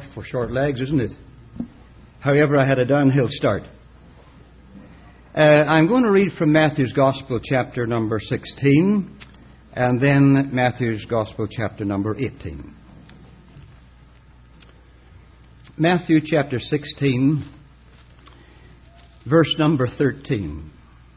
for short legs, isn't it? However, I had a downhill start. I'm going to read from Matthew's Gospel, chapter number 16, and then Matthew's Gospel, chapter number 18. Matthew chapter 16, verse number 13.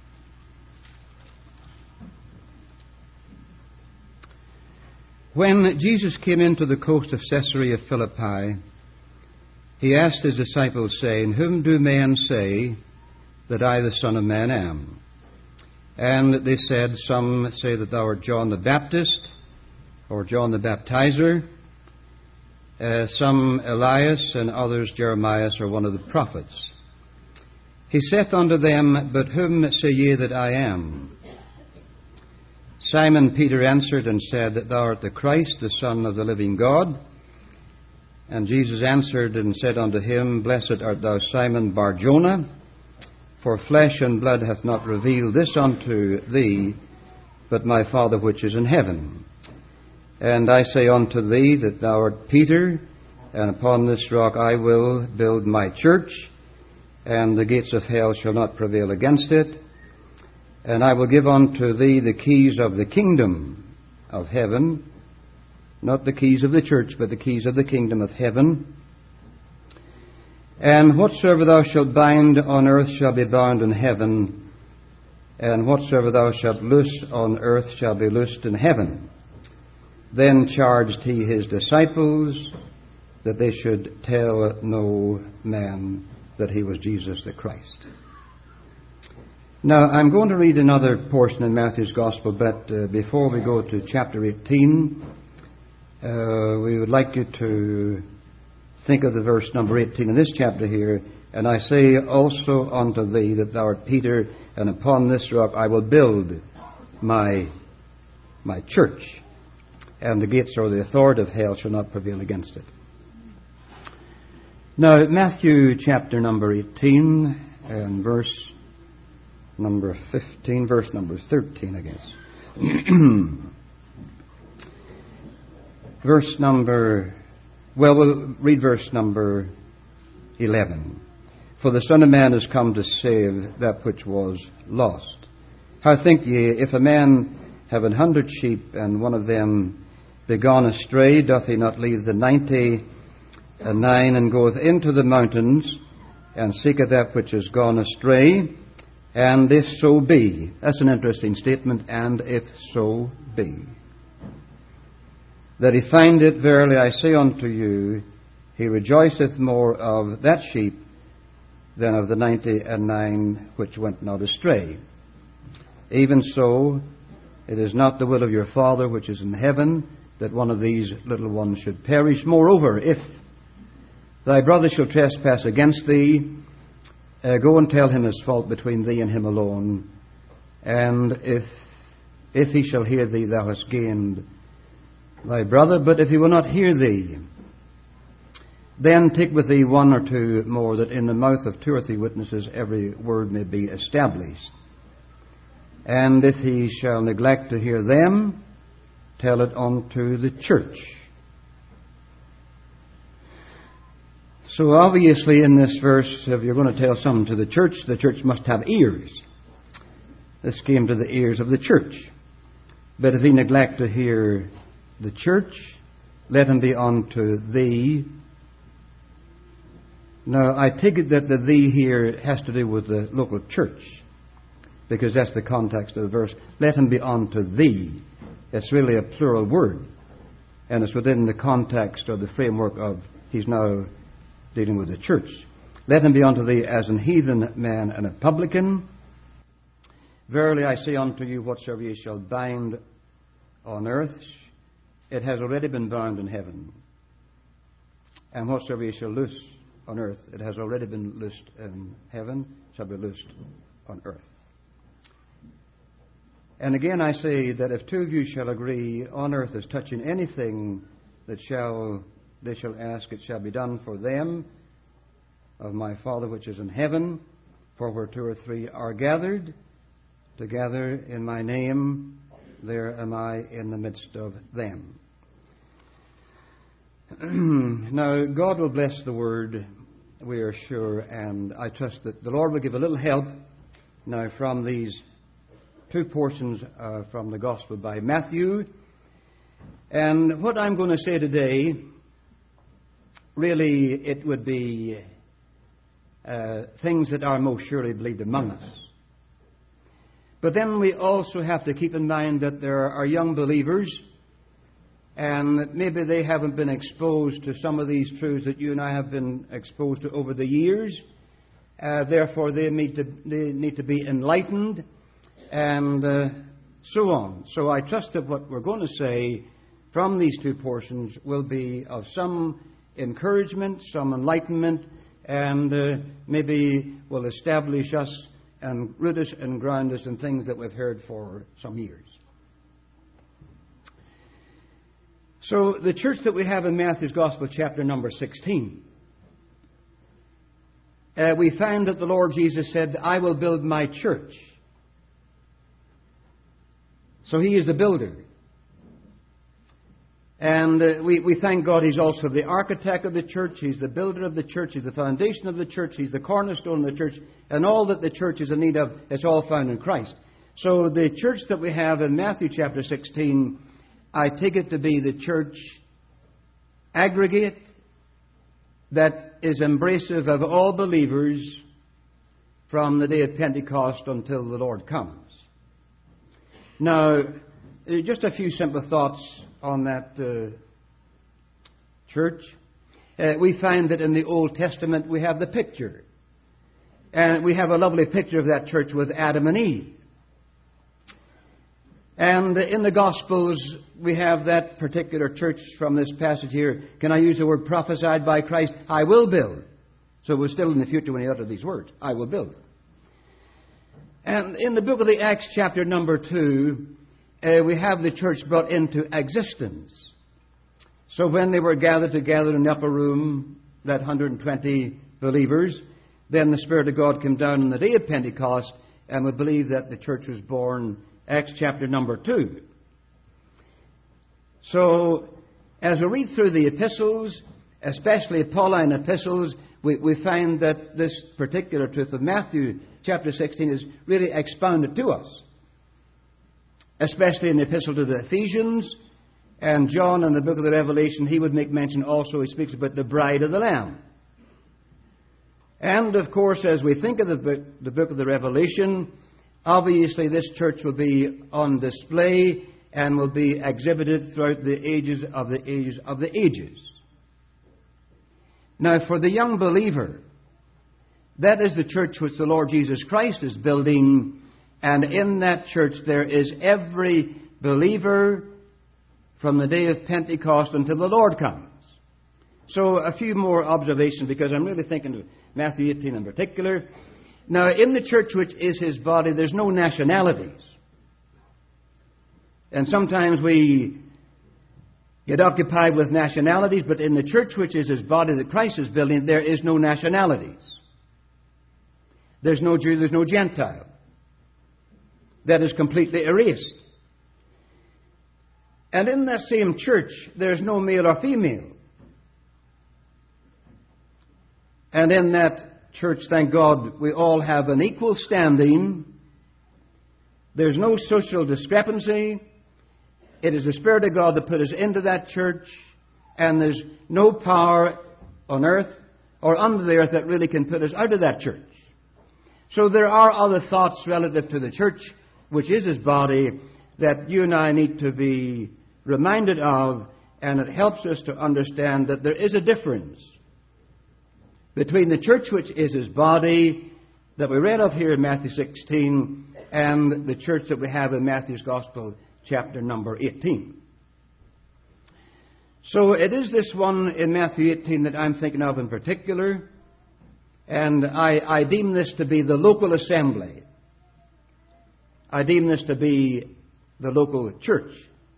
When Jesus came into the coast of Caesarea Philippi, he asked his disciples, saying, Whom do men say that I, the Son of Man, am? And they said, Some say that thou art John the Baptist, or John the Baptizer, some Elias, and others Jeremiah, or one of the prophets. He saith unto them, But whom say ye that I am? Simon Peter answered and said, That thou art the Christ, the Son of the living God. And Jesus answered and said unto him, Blessed art thou, Simon Bar-Jonah, for flesh and blood hath not revealed this unto thee, but my Father which is in heaven. And I say unto thee that thou art Peter, and upon this rock I will build my church, and the gates of hell shall not prevail against it. And I will give unto thee the keys of the kingdom of heaven, not the keys of the church, but the keys of the kingdom of heaven. And whatsoever thou shalt bind on earth shall be bound in heaven, and whatsoever thou shalt loose on earth shall be loosed in heaven. Then charged he his disciples that they should tell no man that he was Jesus the Christ. Now, I'm going to read another portion in Matthew's Gospel, but before we go to chapter 18, we would like you to think of the verse number 18 in this chapter here. And I say also unto thee that thou art Peter, and upon this rock I will build my church, and the gates or the authority of hell shall not prevail against it. Now, Matthew chapter number 18 and verse number 15, verse number 13, I guess. We'll read verse number 11. For the Son of Man is come to save that which was lost. How think ye, if a man have 100 sheep, and one of them be gone astray, doth he not leave the 99 and goeth into the mountains, and seeketh that which is gone astray? And if so be, that's an interesting statement, and if so be, that he find it, verily I say unto you, he rejoiceth more of that sheep than of the 99 which went not astray. Even so, it is not the will of your Father which is in heaven that one of these little ones should perish. Moreover, if thy brother shall trespass against thee, go and tell him his fault between thee and him alone. And if he shall hear thee, thou hast gained thy brother. But if he will not hear thee, then take with thee one or two more, that in the mouth of 2 or 3 witnesses every word may be established. And if he shall neglect to hear them, tell it unto the church. So obviously in this verse, if you're going to tell something to the church must have ears. This came to the ears of the church. But if he neglect to hear the church, let him be unto thee. Now, I take it that the thee here has to do with the local church, because that's the context of the verse. Let him be unto thee. It's really a plural word, and it's within the context or the framework of he's now dealing with the church. Let him be unto thee as an heathen man and a publican. Verily I say unto you, whatsoever ye shall bind on earth, it has already been bound in heaven. And whatsoever ye shall loose on earth, it has already been loosed in heaven, shall be loosed on earth. And again I say that if 2 of you shall agree on earth as touching anything that they shall ask, it shall be done for them of my Father which is in heaven. For where 2 or 3 are gathered together in my name, there am I in the midst of them. Now, God will bless the word, we are sure, and I trust that the Lord will give a little help now from these two portions from the Gospel by Matthew. And what I'm going to say today, really, it would be things that are most surely believed among us. But then we also have to keep in mind that there are young believers, and maybe they haven't been exposed to some of these truths that you and I have been exposed to over the years. Therefore, they need to be enlightened, and so on. So I trust that what we're going to say from these two portions will be of some encouragement, some enlightenment, and maybe will establish us and root us and ground us in things that we've heard for some years. So the church that we have in Matthew's Gospel, chapter number 16, we find that the Lord Jesus said, "I will build my church." So He is the builder. And we thank God He's also the architect of the church. He's the builder of the church. He's the foundation of the church. He's the cornerstone of the church. And all that the church is in need of, it's all found in Christ. So the church that we have in Matthew chapter 16, I take it to be the church aggregate that is embracive of all believers from the day of Pentecost until the Lord comes. Now, just a few simple thoughts on that church. We find that in the Old Testament we have the picture. And we have a lovely picture of that church with Adam and Eve. And in the Gospels we have that particular church from this passage here. Can I use the word prophesied by Christ? I will build. So it was still in the future when He uttered these words. I will build. And in the book of the Acts chapter number 2, we have the church brought into existence. So when they were gathered together in the upper room, that 120 believers, then the Spirit of God came down on the day of Pentecost, and we believe that the church was born, Acts chapter number 2. So as we read through the epistles, especially Pauline epistles, we find that this particular truth of Matthew chapter 16 is really expounded to us. Especially in the epistle to the Ephesians, and John in the book of the Revelation, he would make mention also, he speaks about the bride of the Lamb. And of course, as we think of the book of the Revelation, obviously this church will be on display and will be exhibited throughout the ages of the ages of the ages. Now, for the young believer, that is the church which the Lord Jesus Christ is building. And in that church there is every believer from the day of Pentecost until the Lord comes. So a few more observations, because I'm really thinking of Matthew 18 in particular. Now, in the church which is His body, there's no nationalities. And sometimes we get occupied with nationalities, but in the church which is His body that Christ is building, there is no nationalities. There's no Jew, there's no Gentile. That is completely erased. And in that same church, there's no male or female. And in that church, thank God, we all have an equal standing. There's no social discrepancy. It is the Spirit of God that put us into that church, and there's no power on earth or under the earth that really can put us out of that church. So there are other thoughts relative to the church, which is His body, that you and I need to be reminded of, and it helps us to understand that there is a difference between the church which is His body that we read of here in Matthew 16 and the church that we have in Matthew's Gospel, chapter number 18. So it is this one in Matthew 18 that I'm thinking of in particular, and I deem this to be the local assembly. I deem this to be the local church.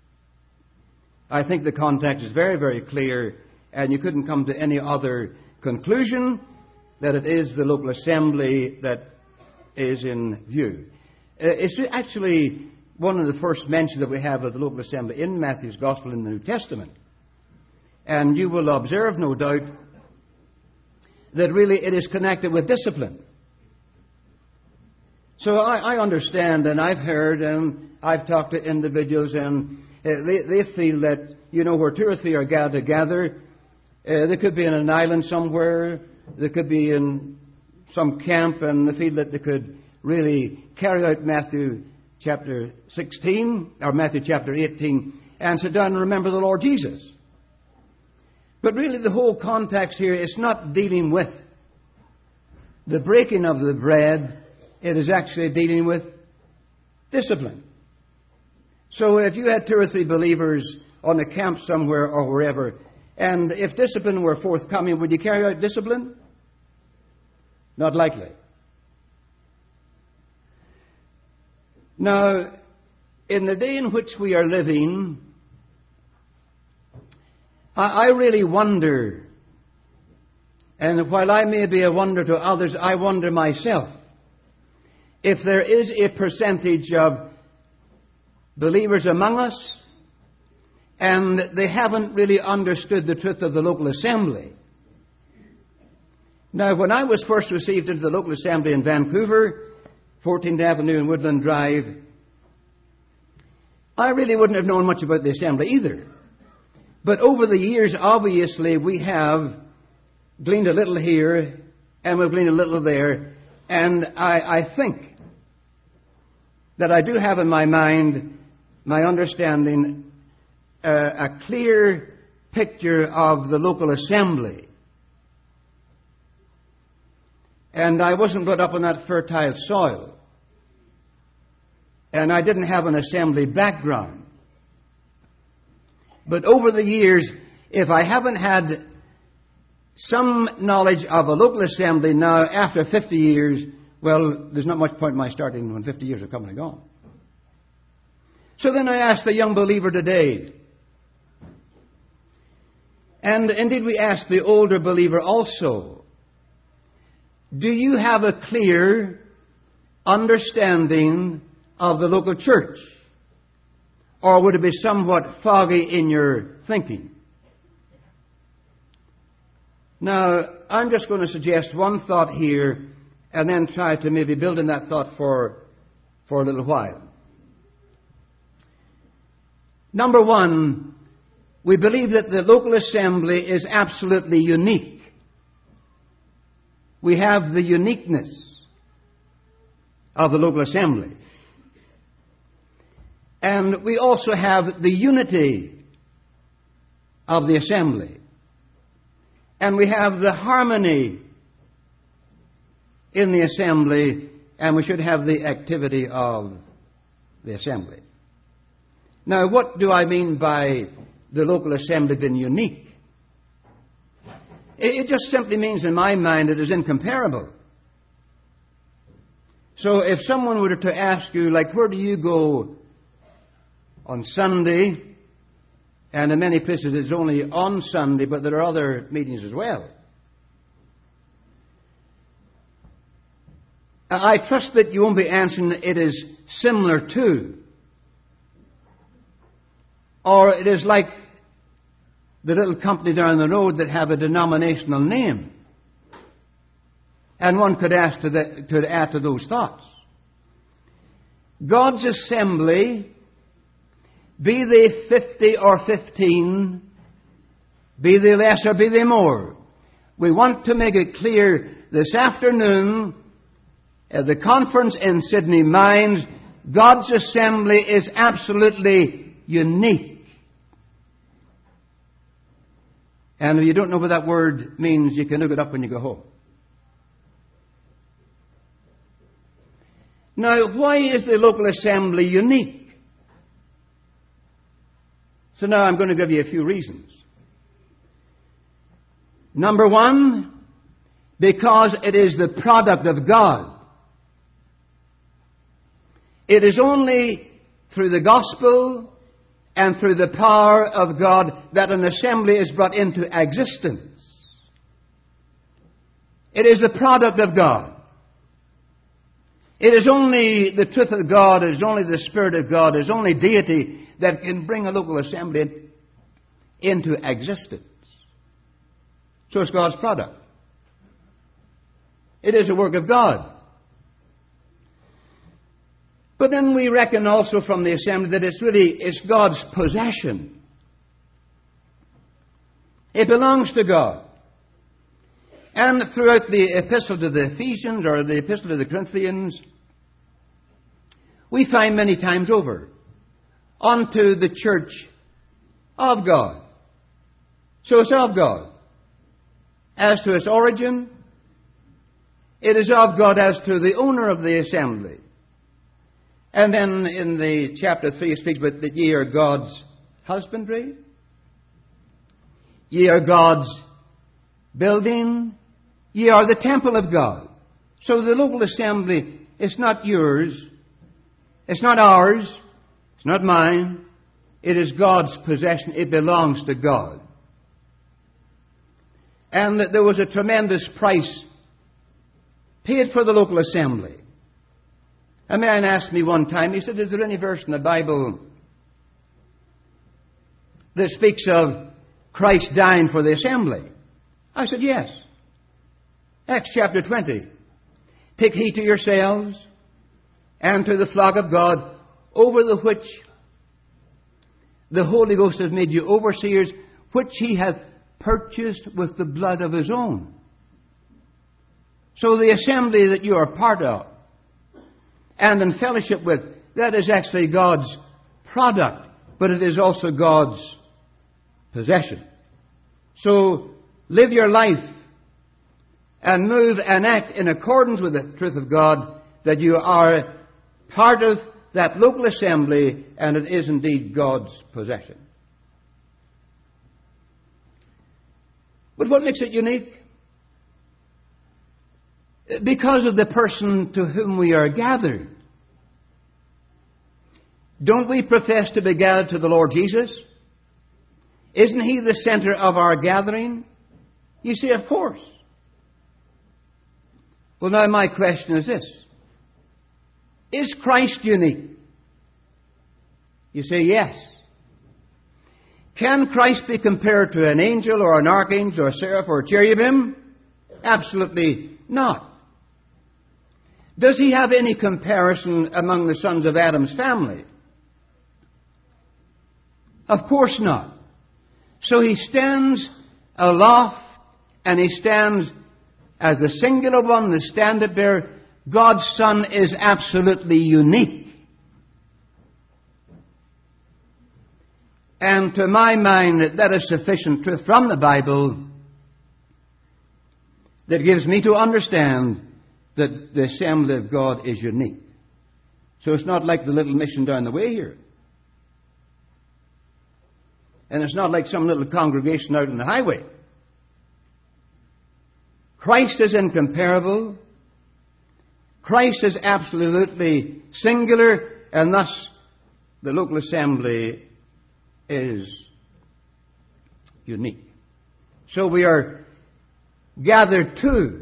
I think the context is very, very clear, and you couldn't come to any other conclusion that it is the local assembly that is in view. It's actually one of the first mentions that we have of the local assembly in Matthew's Gospel in the New Testament. And you will observe, no doubt, that really it is connected with discipline. So I understand, and I've heard, and I've talked to individuals, and they feel that, where two or three are gathered together, they could be in an island somewhere, they could be in some camp, and they feel that they could really carry out Matthew chapter 16, or Matthew chapter 18, and sit down and remember the Lord Jesus. But really the whole context here is not dealing with the breaking of the bread. It is actually dealing with discipline. So if you had two or three believers on a camp somewhere or wherever, and if discipline were forthcoming, would you carry out discipline? Not likely. Now, in the day in which we are living, I really wonder, and while I may be a wonder to others, I wonder myself, if there is a percentage of believers among us and they haven't really understood the truth of the local assembly. Now, when I was first received into the local assembly in Vancouver, 14th Avenue and Woodland Drive, I really wouldn't have known much about the assembly either. But over the years, obviously, we have gleaned a little here and we've gleaned a little there. And I think that I do have in my mind, my understanding, a clear picture of the local assembly. And I wasn't brought up on that fertile soil. And I didn't have an assembly background. But over the years, if I haven't had some knowledge of a local assembly now after 50 years, well, there's not much point in my starting when 50 years are coming and gone. So then I ask the young believer today, and indeed we ask the older believer also, do you have a clear understanding of the local church? Or would it be somewhat foggy in your thinking? Now, I'm just going to suggest one thought here and then try to maybe build in that thought for a little while. Number one, we believe that the local assembly is absolutely unique. We have the uniqueness of the local assembly. And we also have the unity of the assembly. And we have the harmony in the assembly, and we should have the activity of the assembly. Now, what do I mean by the local assembly being unique? It just simply means, in my mind, it is incomparable. So if someone were to ask you, like, where do you go on Sunday? And in many places it's only on Sunday, but there are other meetings as well. I trust that you won't be answering it is similar to, or it is like the little company down the road that have a denominational name. And one could ask to add to those thoughts. God's assembly, be they 50 or 15, be they less or be they more, we want to make it clear this afternoon at the conference in Sydney Mines, God's assembly is absolutely unique. And if you don't know what that word means, you can look it up when you go home. Now, why is the local assembly unique? So now I'm going to give you a few reasons. Number one, because it is the product of God. It is only through the gospel and through the power of God that an assembly is brought into existence. It is the product of God. It is only the truth of God, it is only the Spirit of God, it is only deity that can bring a local assembly into existence. So it's God's product. It is a work of God. But then we reckon also from the assembly that it's God's possession. It belongs to God. And throughout the epistle to the Ephesians or the epistle to the Corinthians, we find many times over, unto the church of God. So it's of God. As to its origin, it is of God as to the owner of the assembly. And then in the chapter 3 it speaks about that ye are God's husbandry. Ye are God's building. Ye are the temple of God. So the local assembly is not yours. It's not ours. It's not mine. It is God's possession. It belongs to God. And that there was a tremendous price paid for the local assembly. A man asked me one time, he said, is there any verse in the Bible that speaks of Christ dying for the assembly? I said, yes. Acts chapter 20. Take heed to yourselves and to the flock of God, over the which the Holy Ghost has made you overseers, which he hath purchased with the blood of his own. So the assembly that you are part of and in fellowship with, that is actually God's product, but it is also God's possession. So live your life and move and act in accordance with the truth of God, that you are part of that local assembly and it is indeed God's possession. But what makes it unique? Because of the person to whom we are gathered. Don't we profess to be gathered to the Lord Jesus? Isn't he the center of our gathering? You say, of course. Well, now my question is this. Is Christ unique? You say, yes. Can Christ be compared to an angel or an archangel or a seraph or a cherubim? Absolutely not. Does he have any comparison among the sons of Adam's family? Of course not. So he stands aloft and he stands as the singular one, the standard bearer. God's Son is absolutely unique. And to my mind, that is sufficient truth from the Bible that gives me to understand that the assembly of God is unique. So it's not like the little mission down the way here. And it's not like some little congregation out on the highway. Christ is incomparable. Christ is absolutely singular, and thus the local assembly is unique. So we are gathered to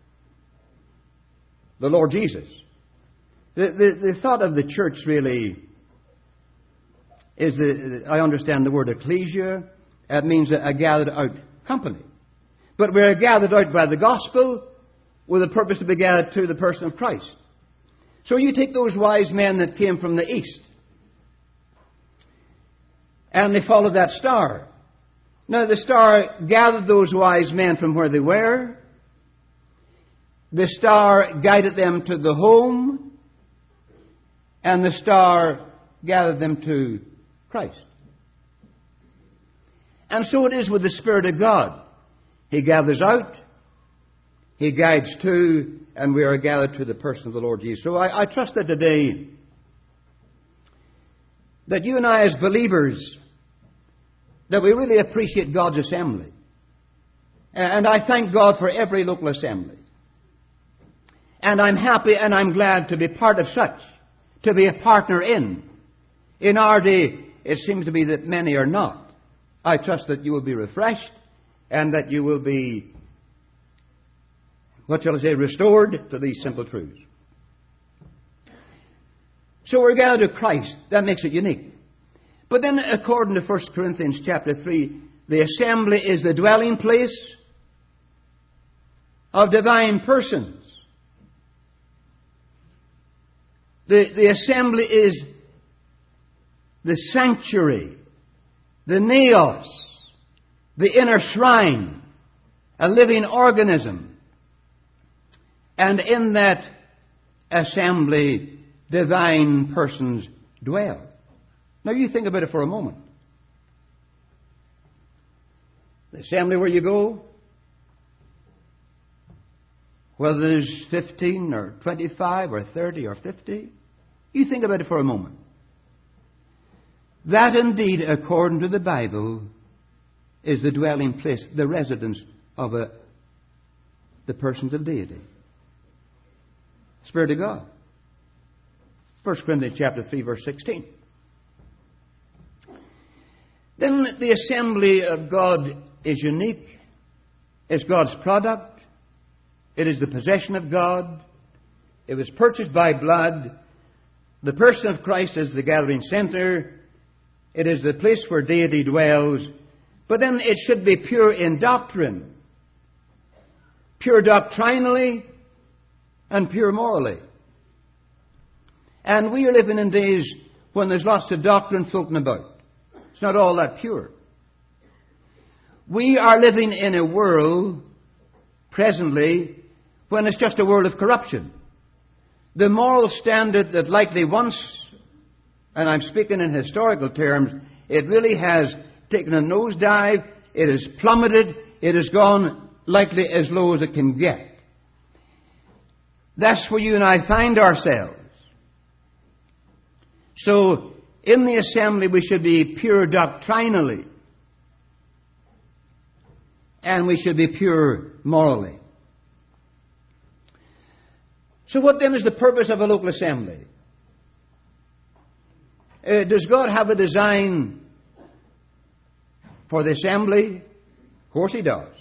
the Lord Jesus. The thought of the church really is, I understand the word ecclesia. It means a gathered out company. But we are gathered out by the gospel with a purpose to be gathered to the person of Christ. So you take those wise men that came from the east, and they followed that star. Now the star gathered those wise men from where they were. The star guided them to the home, and the star gathered them to Christ. And so it is with the Spirit of God. He gathers out, He guides to, and we are gathered to the person of the Lord Jesus. So I trust that today, that you and I as believers, that we really appreciate God's assembly. And I thank God for every local assembly. And I'm happy and I'm glad to be part of such, to be a partner in. In our day, it seems to be that many are not. I trust that you will be refreshed and that you will be, restored to these simple truths. So we're gathered to Christ. That makes it unique. But then, according to 1 Corinthians chapter 3, the assembly is the dwelling place of divine persons. The assembly is the sanctuary, the naos, the inner shrine, a living organism. And in that assembly, divine persons dwell. Now you think about it for a moment. The assembly where you go, whether there's 15 or 25 or 30 or 50, you think about it for a moment. That indeed, according to the Bible, is the dwelling place, the residence of the persons of deity. Spirit of God. 1 Corinthians chapter 3, verse 16. Then the assembly of God is unique. It's God's product. It is the possession of God. It was purchased by blood. The person of Christ is the gathering center. It is the place where deity dwells. But then it should be pure in doctrine. Pure doctrinally and pure morally. And we are living in days when there's lots of doctrine floating about. It's not all that pure. We are living in a world presently when it's just a world of corruption. The moral standard that likely once, and I'm speaking in historical terms, it really has taken a nosedive, it has plummeted, it has gone likely as low as it can get. That's where you and I find ourselves. So, in the assembly we should be pure doctrinally, and we should be pure morally. So what then is the purpose of a local assembly? Does God have a design for the assembly? Of course He does.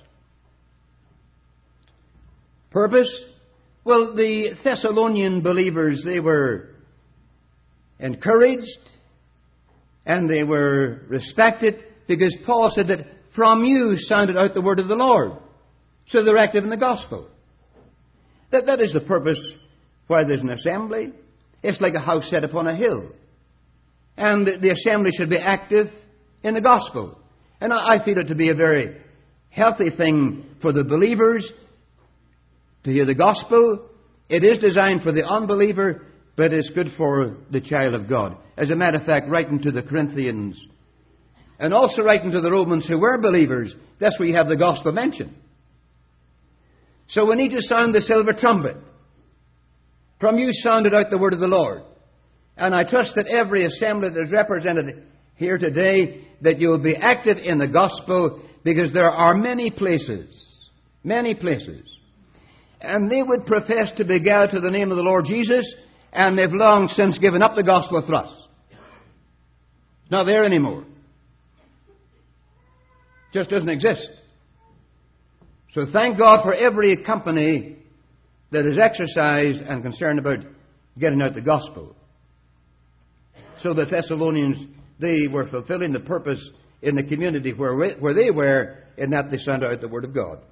Purpose? Well, the Thessalonian believers, they were encouraged and they were respected because Paul said that from you sounded out the word of the Lord. So they're active in the gospel. That is the purpose why there's an assembly. It's like a house set upon a hill. And the assembly should be active in the gospel. And I feel it to be a very healthy thing for the believers to hear the gospel. It is designed for the unbeliever, but it's good for the child of God. As a matter of fact, writing to the Corinthians, and also writing to the Romans who were believers, that's where you have the gospel mentioned. So we need to sound the silver trumpet. From you sounded out the word of the Lord. And I trust that every assembly that is represented here today, that you will be active in the gospel, because there are many places, and they would profess to be gathered to the name of the Lord Jesus, and they've long since given up the gospel thrust. It's not there anymore. Just doesn't exist. So thank God for every company that is exercised and concerned about getting out the gospel. So the Thessalonians, they were fulfilling the purpose in the community where they were, in that they sent out the word of God.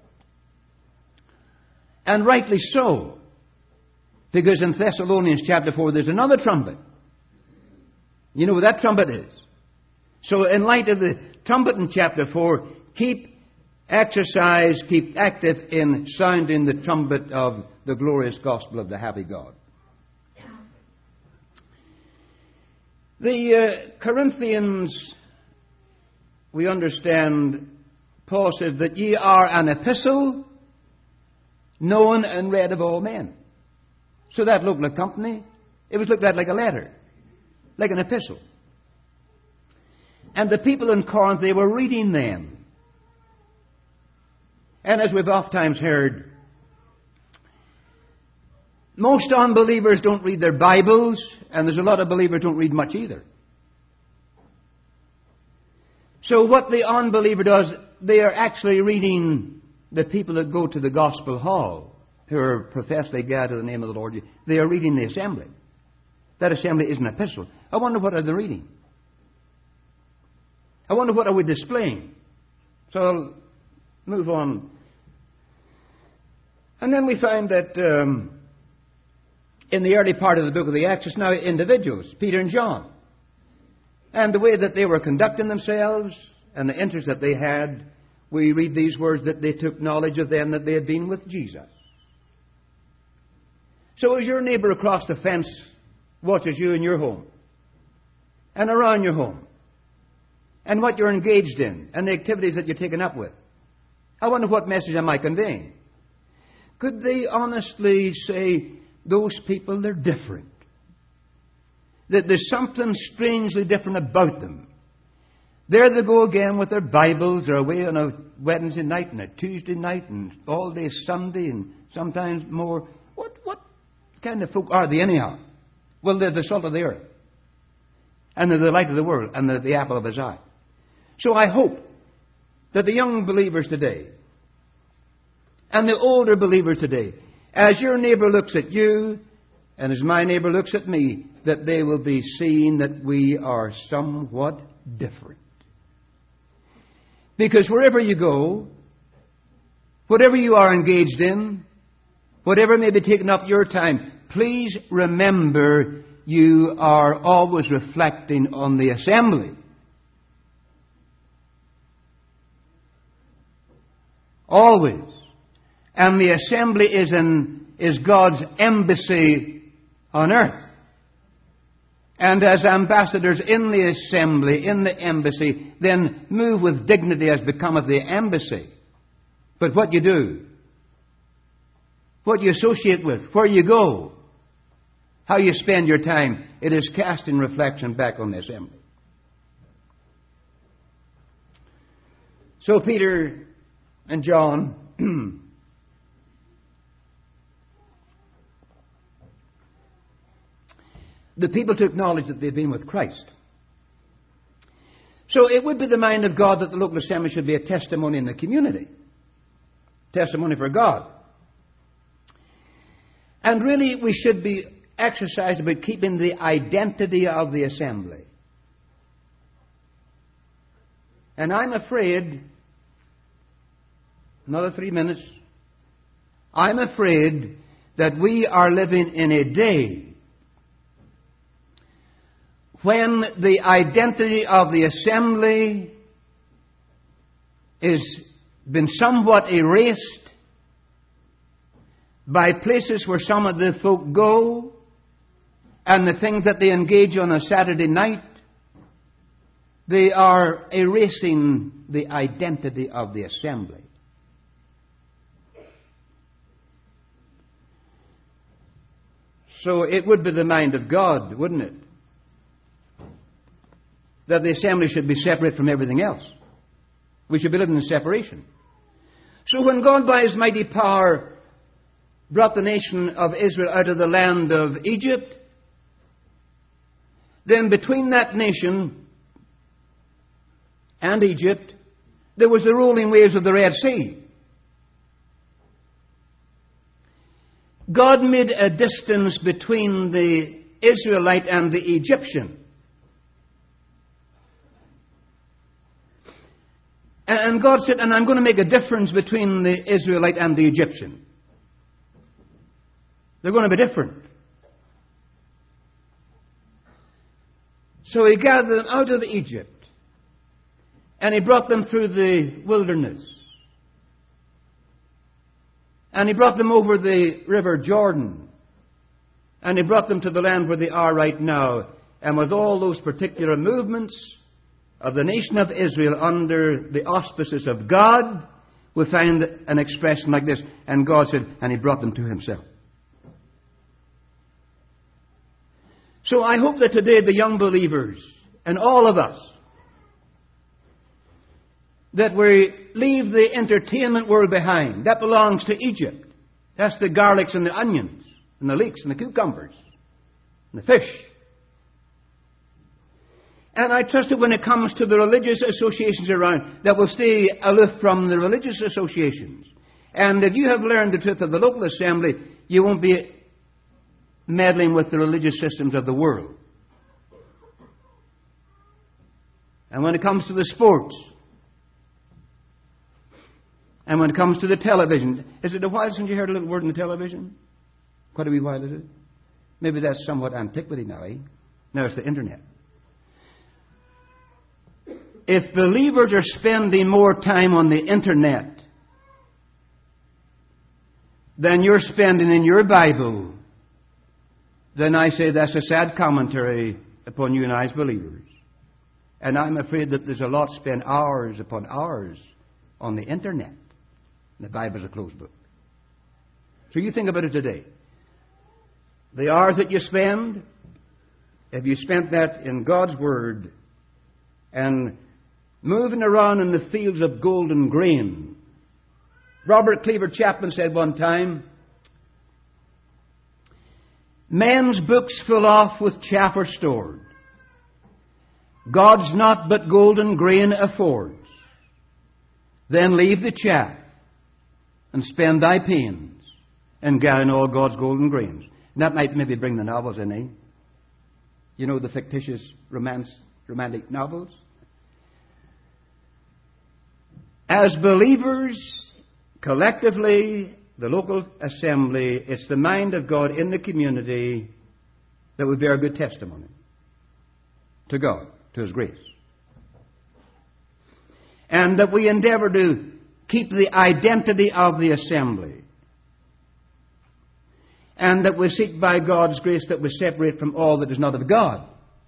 And rightly so, because in Thessalonians chapter 4 there's another trumpet. You know what that trumpet is. So in light of the trumpet in chapter 4, keep active in sounding the trumpet of the glorious gospel of the happy God. The Corinthians, we understand, Paul says that ye are an epistle known and read of all men. So that looked like company. It was looked at like a letter, like an epistle. And the people in Corinth, they were reading them. And as we've oft times heard, most unbelievers don't read their Bibles, and there's a lot of believers don't read much either. So what the unbeliever does, they are actually reading the people that go to the gospel hall, who are profess they gather in the name of the Lord. They are reading the assembly. That assembly is an epistle. I wonder what are they reading? I wonder what are we displaying? So I'll move on. And then we find that in the early part of the book of the Acts, it's now individuals, Peter and John. And the way that they were conducting themselves and the interest that they had, we read these words, that they took knowledge of them that they had been with Jesus. So as your neighbour across the fence watches you in your home and around your home and what you're engaged in and the activities that you're taken up with, I wonder what message am I conveying? Could they honestly say, those people, they're different? That there's something strangely different about them. There they go again with their Bibles. They're away on a Wednesday night and a Tuesday night and all day Sunday and sometimes more. What kind of folk are they anyhow? Well, they're the salt of the earth. And they're the light of the world. And they're the apple of his eye. So I hope that the young believers today and the older believers today, as your neighbour looks at you and as my neighbour looks at me, that they will be seeing that we are somewhat different. Because wherever you go, whatever you are engaged in, whatever may be taking up your time, please remember you are always reflecting on the assembly. Always. And the assembly is God's embassy on earth. And as ambassadors in the assembly, in the embassy, then move with dignity as becometh the embassy. But what you do, what you associate with, where you go, how you spend your time, it is casting reflection back on the assembly. So Peter and John the people took knowledge that they'd been with Christ. So it would be the mind of God that the local assembly should be a testimony in the community. Testimony for God. And really we should be exercised about keeping the identity of the assembly. And I'm afraid, another 3 minutes, I'm afraid that we are living in a day when the identity of the assembly is been somewhat erased by places where some of the folk go and the things that they engage on a Saturday night, they are erasing the identity of the assembly. So it would be the mind of God, wouldn't it, that the assembly should be separate from everything else. We should be living in separation. So when God by his mighty power brought the nation of Israel out of the land of Egypt, then between that nation and Egypt, there was the rolling waves of the Red Sea. God made a distance between the Israelite and the Egyptian. And God said, and I'm going to make a difference between the Israelite and the Egyptian. They're going to be different. So he gathered them out of Egypt. And he brought them through the wilderness. And he brought them over the river Jordan. And he brought them to the land where they are right now. And with all those particular movements of the nation of Israel under the auspices of God, we find an expression like this. And God said, and he brought them to himself. So I hope that today the young believers and all of us, that we leave the entertainment world behind. That belongs to Egypt. That's the garlics and the onions and the leeks and the cucumbers and the fish. And I trust that when it comes to the religious associations around, that we'll stay aloof from the religious associations. And if you have learned the truth of the local assembly, you won't be meddling with the religious systems of the world. And when it comes to the sports And when it comes to the television, is it a while since you heard a little word on the television? Quite a wee while, is it? Maybe that's somewhat antiquity now, eh? Now it's the internet. If believers are spending more time on the internet than you're spending in your Bible, then I say that's a sad commentary upon you and I as believers. And I'm afraid that there's a lot spent hours upon hours on the internet. The Bible's a closed book. So you think about it today. The hours that you spend, if you spent that in God's Word and moving around in the fields of golden grain. Robert Cleaver Chapman said one time, men's books full off with chaff are stored. God's not but golden grain affords. Then leave the chaff and spend thy pains in gathering all God's golden grains. And that might maybe bring the novels in, eh? You know, the fictitious romantic novels? As believers, collectively, the local assembly, it's the mind of God in the community that would bear good testimony to God, to His grace. And that we endeavor to keep the identity of the assembly. And that we seek by God's grace that we separate from all that is not of God.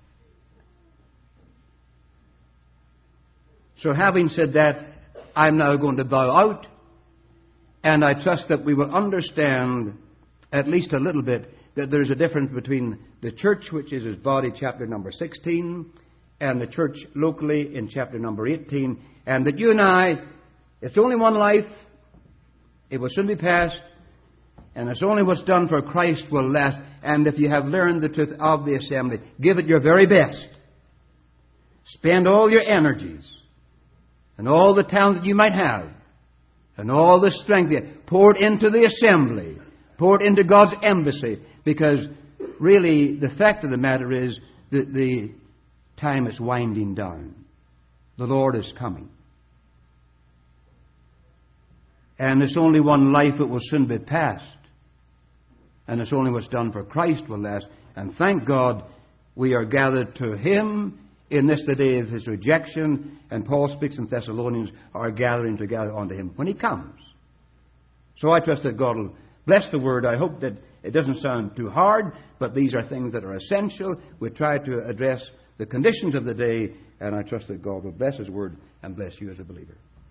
So having said that, I'm now going to bow out, and I trust that we will understand at least a little bit that there is a difference between the church, which is His body, chapter number 16, and the church locally in chapter number 18, and that you and I, it's only one life, it will soon be past, and it's only what's done for Christ will last. And if you have learned the truth of the assembly, give it your very best. Spend all your energies and all the talent that you might have and all the strength poured into the assembly, poured into God's embassy, because really the fact of the matter is that the time is winding down. The Lord is coming. And it's only one life that will soon be past. And it's only what's done for Christ will last. And thank God we are gathered to Him in this the day of His rejection. And Paul speaks in Thessalonians, are gathering together unto Him when He comes. So I trust that God will bless the Word. I hope that it doesn't sound too hard, but these are things that are essential. We try to address the conditions of the day, and I trust that God will bless His Word and bless you as a believer.